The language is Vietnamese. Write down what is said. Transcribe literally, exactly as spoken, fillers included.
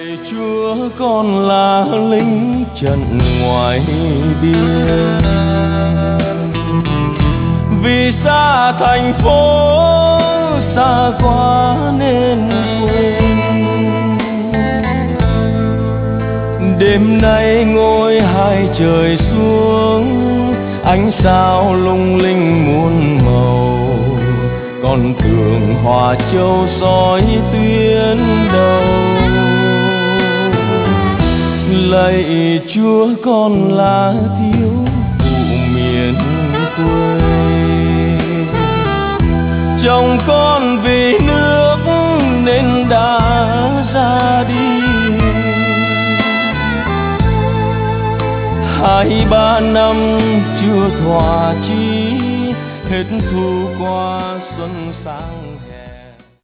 Lạy Chúa, con là lính trận ngoài biên, vì xa thành phố xa quá nên quên. Đêm nay ngôi hai trời xuống, ánh sao lung linh muôn màu, con tưởng Hòa Châu soi tuyến đầu. Lạy Chúa, con là thiếu phụ miền quê, chồng con vì nước nên đã ra đi. Hai ba năm chưa thỏa chí, hết thu qua xuân sang.